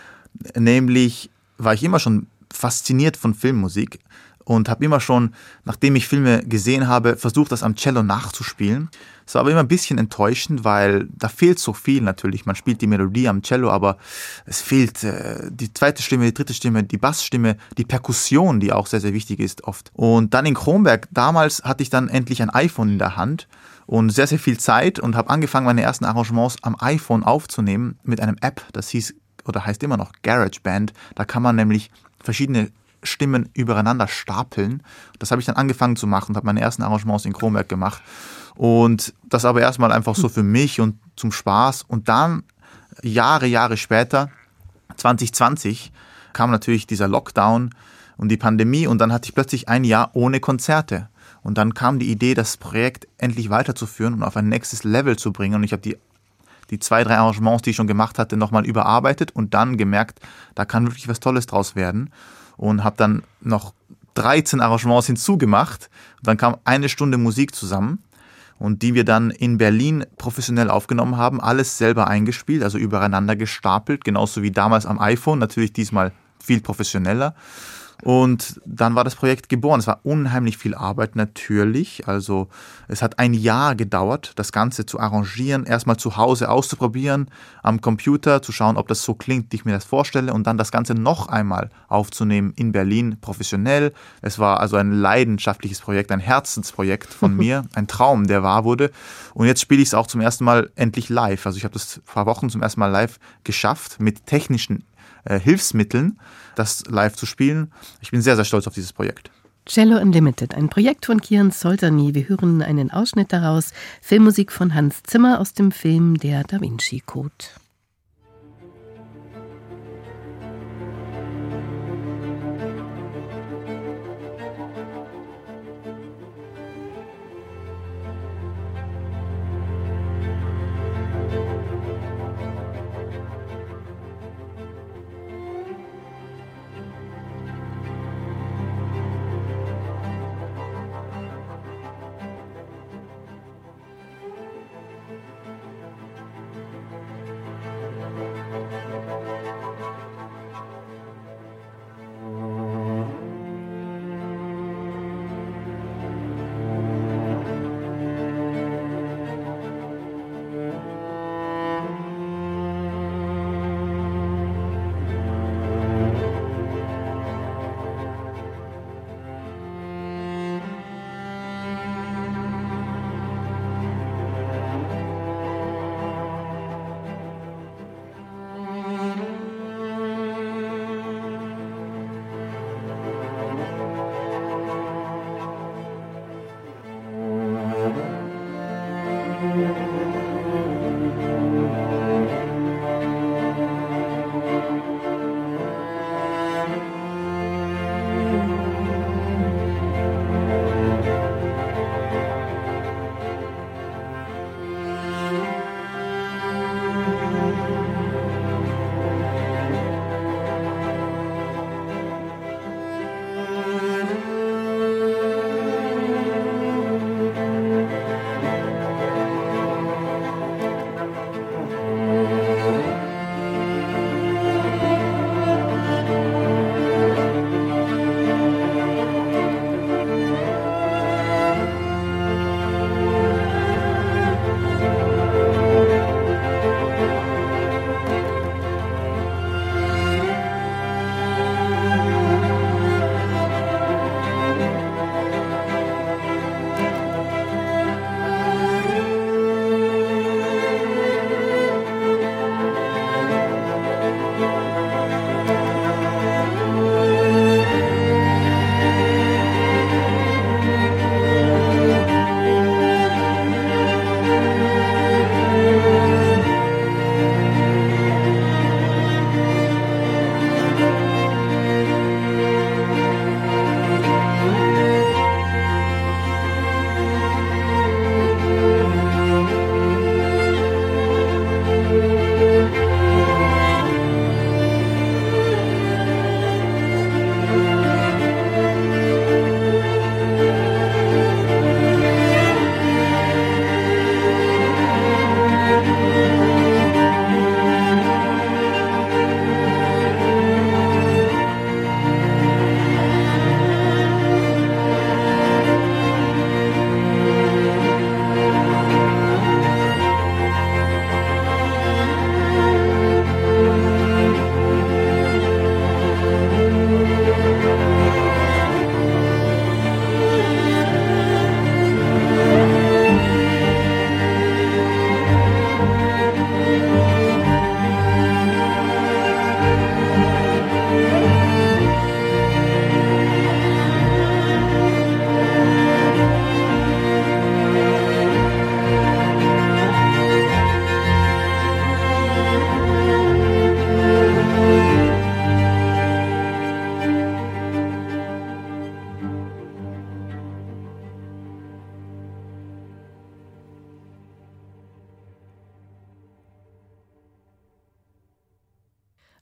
Nämlich war ich immer schon fasziniert von Filmmusik und habe immer schon, nachdem ich Filme gesehen habe, versucht, das am Cello nachzuspielen. Es war aber immer ein bisschen enttäuschend, weil da fehlt so viel natürlich. Man spielt die Melodie am Cello, aber es fehlt äh, die zweite Stimme, die dritte Stimme, die Bassstimme, die Perkussion, die auch sehr, sehr wichtig ist oft. Und dann in Kronberg, damals hatte ich dann endlich ein iPhone in der Hand und sehr, sehr viel Zeit und habe angefangen, meine ersten Arrangements am iPhone aufzunehmen mit einem App, das hieß oder heißt immer noch GarageBand. Da kann man nämlich verschiedene Stimmen übereinander stapeln. Das habe ich dann angefangen zu machen und habe meine ersten Arrangements in Kronberg gemacht. Und das aber erstmal einfach so für mich und zum Spaß. Und dann, Jahre, Jahre später, zwanzig zwanzig, kam natürlich dieser Lockdown und die Pandemie und dann hatte ich plötzlich ein Jahr ohne Konzerte. Und dann kam die Idee, das Projekt endlich weiterzuführen und auf ein nächstes Level zu bringen. Und ich habe die, die zwei, drei Arrangements, die ich schon gemacht hatte, nochmal überarbeitet und dann gemerkt, da kann wirklich was Tolles draus werden. Und habe dann noch dreizehn Arrangements hinzugemacht. Und dann kam eine Stunde Musik zusammen und die wir dann in Berlin professionell aufgenommen haben, alles selber eingespielt, also übereinander gestapelt, genauso wie damals am iPhone, natürlich diesmal viel professioneller. Und dann war das Projekt geboren. Es war unheimlich viel Arbeit natürlich. Also es hat ein Jahr gedauert, das Ganze zu arrangieren, erstmal zu Hause auszuprobieren, am Computer zu schauen, ob das so klingt, wie ich mir das vorstelle und dann das Ganze noch einmal aufzunehmen in Berlin professionell. Es war also ein leidenschaftliches Projekt, ein Herzensprojekt von mir, ein Traum, der wahr wurde. Und jetzt spiele ich es auch zum ersten Mal endlich live. Also ich habe das vor ein paar Wochen zum ersten Mal live geschafft mit technischen äh, Hilfsmitteln, das live zu spielen. Ich bin sehr, sehr stolz auf dieses Projekt. Cello Unlimited, ein Projekt von Kian Soltani. Wir hören einen Ausschnitt daraus. Filmmusik von Hans Zimmer aus dem Film Der Da Vinci Code.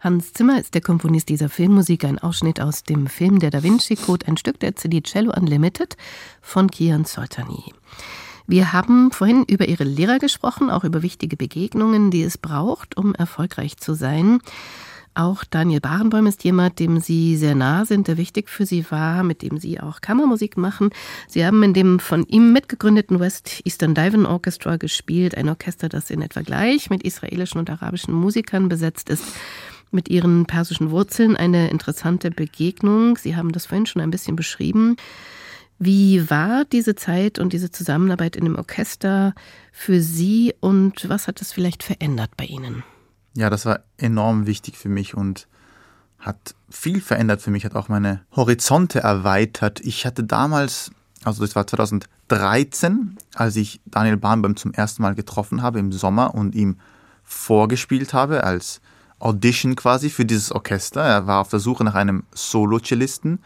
Hans Zimmer ist der Komponist dieser Filmmusik, ein Ausschnitt aus dem Film Der Da Vinci Code, ein Stück der C D Cello Unlimited von Kiyan Soltani. Wir haben vorhin über Ihre Lehrer gesprochen, auch über wichtige Begegnungen, die es braucht, um erfolgreich zu sein. Auch Daniel Barenboim ist jemand, dem Sie sehr nah sind, der wichtig für Sie war, mit dem Sie auch Kammermusik machen. Sie haben in dem von ihm mitgegründeten West Eastern Divan Orchestra gespielt, ein Orchester, das in etwa gleich mit israelischen und arabischen Musikern besetzt ist, mit ihren persischen Wurzeln eine interessante Begegnung. Sie haben das vorhin schon ein bisschen beschrieben. Wie war diese Zeit und diese Zusammenarbeit in dem Orchester für Sie und was hat es vielleicht verändert bei Ihnen? Ja, das war enorm wichtig für mich und hat viel verändert für mich, hat auch meine Horizonte erweitert. Ich hatte damals, also das war zweitausenddreizehn, als ich Daniel Barenboim zum ersten Mal getroffen habe im Sommer und ihm vorgespielt habe als Audition quasi für dieses Orchester. Er war auf der Suche nach einem Solo-Cellisten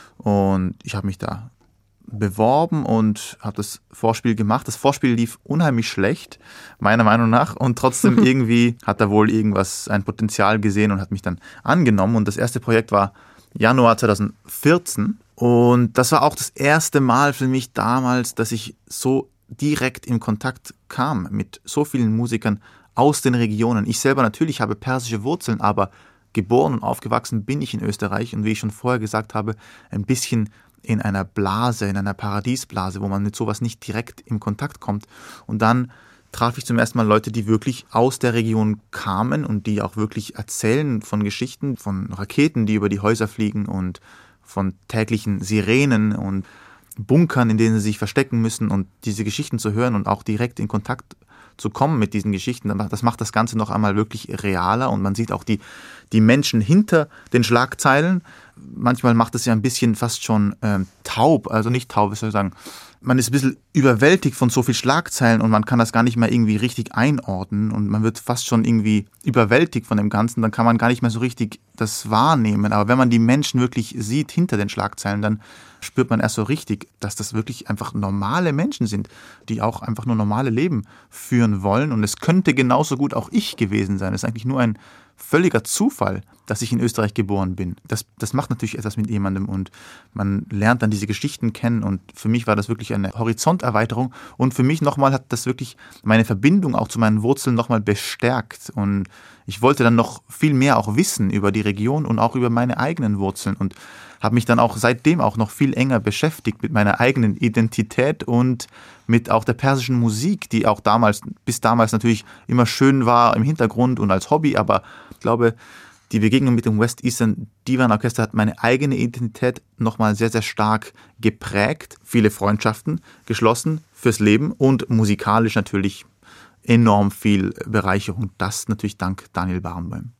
und ich habe mich da beworben und habe das Vorspiel gemacht. Das Vorspiel lief unheimlich schlecht, meiner Meinung nach, und trotzdem irgendwie hat er wohl irgendwas, ein Potenzial gesehen und hat mich dann angenommen. Und das erste Projekt war Januar zweitausendvierzehn und das war auch das erste Mal für mich damals, dass ich so direkt in Kontakt kam mit so vielen Musikern aus den Regionen. Ich selber natürlich habe persische Wurzeln, aber geboren und aufgewachsen bin ich in Österreich und wie ich schon vorher gesagt habe, ein bisschen in einer Blase, in einer Paradiesblase, wo man mit sowas nicht direkt in Kontakt kommt. Und dann traf ich zum ersten Mal Leute, die wirklich aus der Region kamen und die auch wirklich erzählen von Geschichten, von Raketen, die über die Häuser fliegen und von täglichen Sirenen und Bunkern, in denen sie sich verstecken müssen, und diese Geschichten zu hören und auch direkt in Kontakt zu kommen mit diesen Geschichten, das macht das Ganze noch einmal wirklich realer und man sieht auch die, die Menschen hinter den Schlagzeilen. Manchmal macht es ja ein bisschen fast schon ähm, taub, also nicht taub, ich soll sagen, man ist ein bisschen überwältigt von so viel Schlagzeilen und man kann das gar nicht mehr irgendwie richtig einordnen und man wird fast schon irgendwie überwältigt von dem Ganzen, dann kann man gar nicht mehr so richtig das wahrnehmen. Aber wenn man die Menschen wirklich sieht hinter den Schlagzeilen, dann spürt man erst so richtig, dass das wirklich einfach normale Menschen sind, die auch einfach nur normale Leben führen wollen. Und es könnte genauso gut auch ich gewesen sein. Es ist eigentlich nur ein völliger Zufall, dass ich in Österreich geboren bin. Das, das macht natürlich etwas mit jemandem und man lernt dann diese Geschichten kennen und für mich war das wirklich eine Horizonterweiterung und für mich nochmal hat das wirklich meine Verbindung auch zu meinen Wurzeln nochmal bestärkt und ich wollte dann noch viel mehr auch wissen über die Region und auch über meine eigenen Wurzeln und habe mich dann auch seitdem auch noch viel enger beschäftigt mit meiner eigenen Identität und mit auch der persischen Musik, die auch damals, bis damals natürlich immer schön war im Hintergrund und als Hobby, aber ich glaube, die Begegnung mit dem West Eastern Divan Orchester hat meine eigene Identität nochmal sehr, sehr stark geprägt. Viele Freundschaften geschlossen fürs Leben und musikalisch natürlich enorm viel Bereicherung. Das natürlich dank Daniel Barenboim.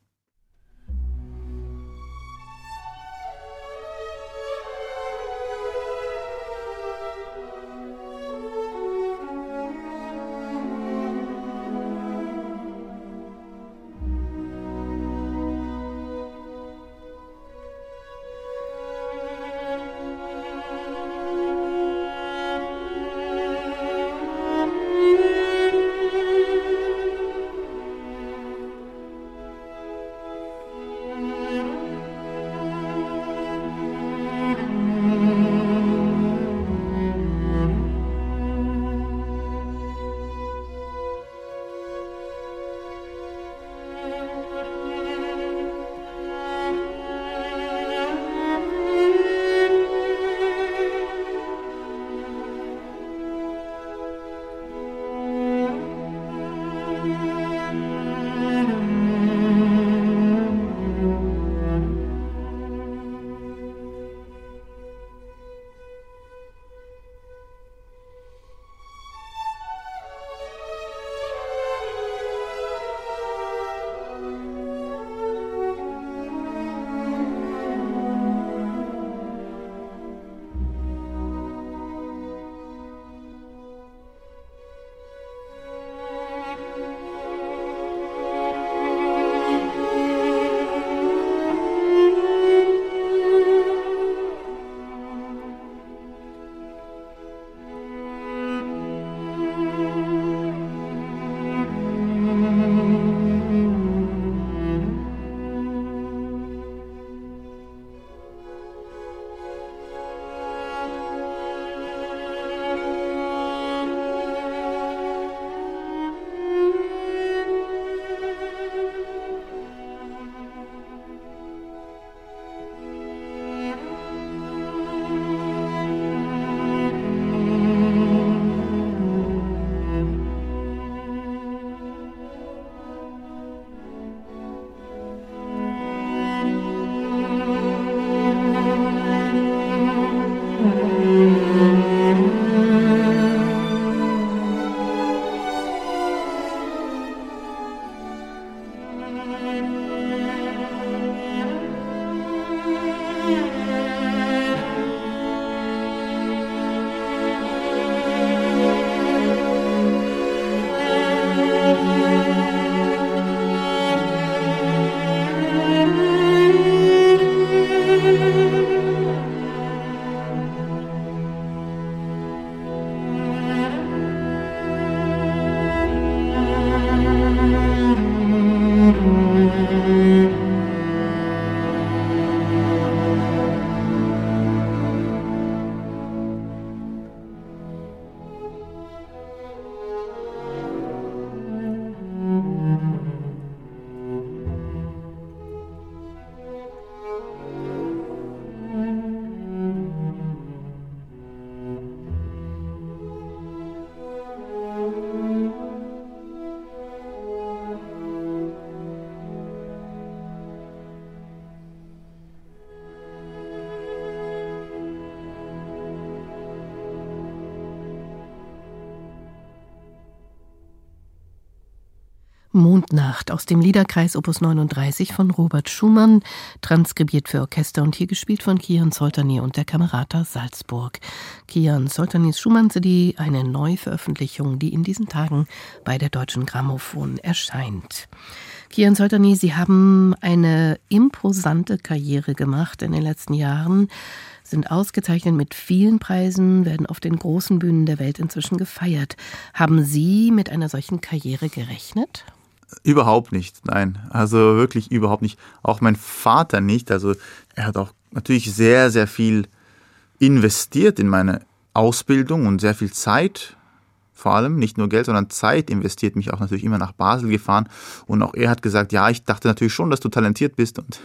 Mondnacht aus dem Liederkreis Opus neununddreißig von Robert Schumann, transkribiert für Orchester und hier gespielt von Kian Soltani und der Camerata Salzburg. Kian Soltanis Schumann-C D, eine Neuveröffentlichung, die in diesen Tagen bei der Deutschen Grammophon erscheint. Kian Soltani, Sie haben eine imposante Karriere gemacht in den letzten Jahren, sind ausgezeichnet mit vielen Preisen, werden auf den großen Bühnen der Welt inzwischen gefeiert. Haben Sie mit einer solchen Karriere gerechnet? Überhaupt nicht, nein. Also wirklich überhaupt nicht. Auch mein Vater nicht. Also er hat auch natürlich sehr, sehr viel investiert in meine Ausbildung und sehr viel Zeit. Vor allem nicht nur Geld, sondern Zeit investiert, mich auch natürlich immer nach Basel gefahren. Und auch er hat gesagt, ja, ich dachte natürlich schon, dass du talentiert bist und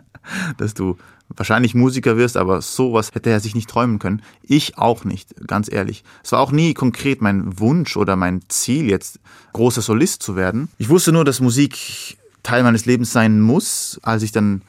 dass du wahrscheinlich Musiker wirst, aber sowas hätte er sich nicht träumen können. Ich auch nicht, ganz ehrlich. Es war auch nie konkret mein Wunsch oder mein Ziel, jetzt großer Solist zu werden. Ich wusste nur, dass Musik Teil meines Lebens sein muss. Als ich dann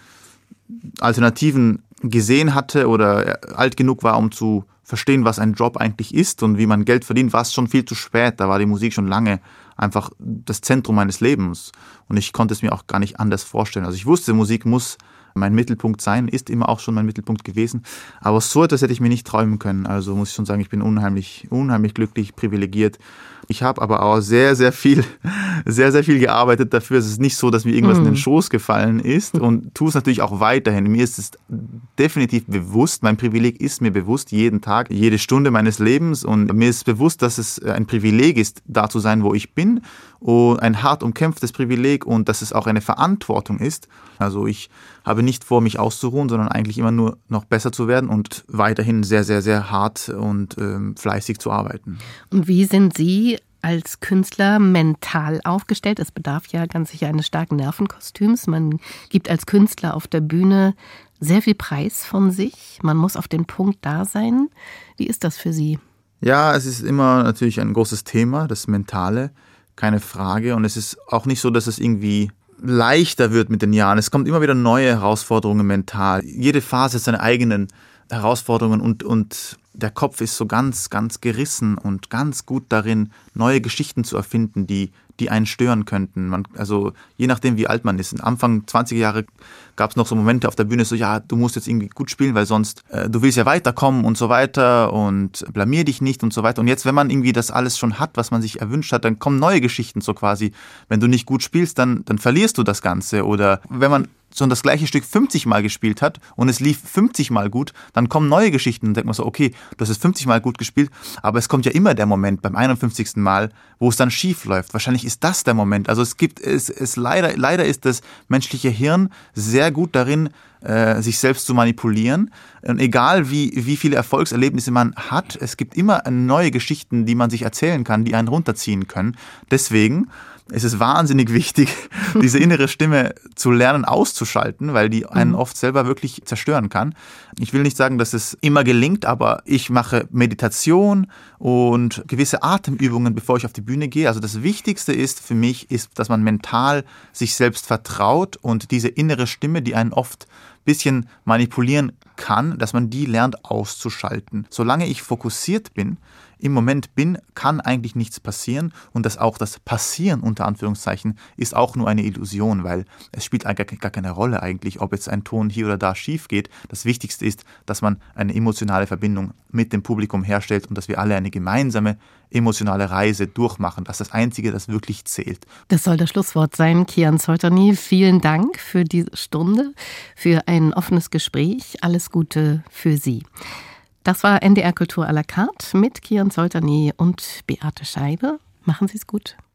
Alternativen gesehen hatte oder alt genug war, um zu verstehen, was ein Job eigentlich ist und wie man Geld verdient, war es schon viel zu spät. Da war die Musik schon lange einfach das Zentrum meines Lebens. Und ich konnte es mir auch gar nicht anders vorstellen. Also ich wusste, Musik muss mein Mittelpunkt sein, ist immer auch schon mein Mittelpunkt gewesen. Aber so etwas hätte ich mir nicht träumen können. Also muss ich schon sagen, ich bin unheimlich, unheimlich glücklich, privilegiert. Ich habe aber auch sehr, sehr viel, sehr, sehr viel gearbeitet dafür. Es ist nicht so, dass mir irgendwas mm. in den Schoß gefallen ist und tue es natürlich auch weiterhin. Mir ist es definitiv bewusst, mein Privileg ist mir bewusst, jeden Tag, jede Stunde meines Lebens und mir ist bewusst, dass es ein Privileg ist, da zu sein, wo ich bin und ein hart umkämpftes Privileg und dass es auch eine Verantwortung ist. Also ich habe nicht vor, mich auszuruhen, sondern eigentlich immer nur noch besser zu werden und weiterhin sehr, sehr, sehr hart und ähm, fleißig zu arbeiten. Und wie sind Sie als Künstler mental aufgestellt? Es bedarf ja ganz sicher eines starken Nervenkostüms. Man gibt als Künstler auf der Bühne sehr viel Preis von sich. Man muss auf den Punkt da sein. Wie ist das für Sie? Ja, es ist immer natürlich ein großes Thema, das Mentale, keine Frage. Und es ist auch nicht so, dass es irgendwie leichter wird mit den Jahren. Es kommt immer wieder neue Herausforderungen mental. Jede Phase hat seine eigenen Herausforderungen und, und der Kopf ist so ganz, ganz gerissen und ganz gut darin, neue Geschichten zu erfinden, die, die einen stören könnten. Man, also je nachdem, wie alt man ist. Anfang zwanziger Jahre gab es noch so Momente auf der Bühne, so ja, du musst jetzt irgendwie gut spielen, weil sonst, äh, du willst ja weiterkommen und so weiter und blamier dich nicht und so weiter. Und jetzt, wenn man irgendwie das alles schon hat, was man sich erwünscht hat, dann kommen neue Geschichten so quasi. Wenn du nicht gut spielst, dann, dann verlierst du das Ganze. Oder wenn man schon das gleiche Stück fünfzig Mal gespielt hat und es lief fünfzig Mal gut, dann kommen neue Geschichten und denkt man so, okay, du hast es fünfzig Mal gut gespielt, aber es kommt ja immer der Moment beim einundfünfzigsten Mal, wo es dann schief läuft. Wahrscheinlich ist das der Moment. Also es gibt, es, es leider, leider ist das menschliche Hirn sehr gut darin, äh, sich selbst zu manipulieren. Und egal wie, wie viele Erfolgserlebnisse man hat, es gibt immer neue Geschichten, die man sich erzählen kann, die einen runterziehen können. Deswegen es ist wahnsinnig wichtig, diese innere Stimme zu lernen auszuschalten, weil die einen oft selber wirklich zerstören kann. Ich will nicht sagen, dass es immer gelingt, aber ich mache Meditation und gewisse Atemübungen, bevor ich auf die Bühne gehe. Also das Wichtigste ist für mich, ist, dass man mental sich selbst vertraut und diese innere Stimme, die einen oft ein bisschen manipulieren kann, dass man die lernt auszuschalten. Solange ich fokussiert bin, im Moment bin, kann eigentlich nichts passieren und das auch das Passieren unter Anführungszeichen ist auch nur eine Illusion, weil es spielt gar keine Rolle eigentlich, ob jetzt ein Ton hier oder da schief geht. Das Wichtigste ist, dass man eine emotionale Verbindung mit dem Publikum herstellt und dass wir alle eine gemeinsame emotionale Reise durchmachen. Das ist das Einzige, das wirklich zählt. Das soll das Schlusswort sein. Kian Soltani, vielen Dank für diese Stunde, für ein offenes Gespräch. Alles Gute für Sie. Das war N D R Kultur à la carte mit Kian Soltani und Beate Scheibe. Machen Sie es gut.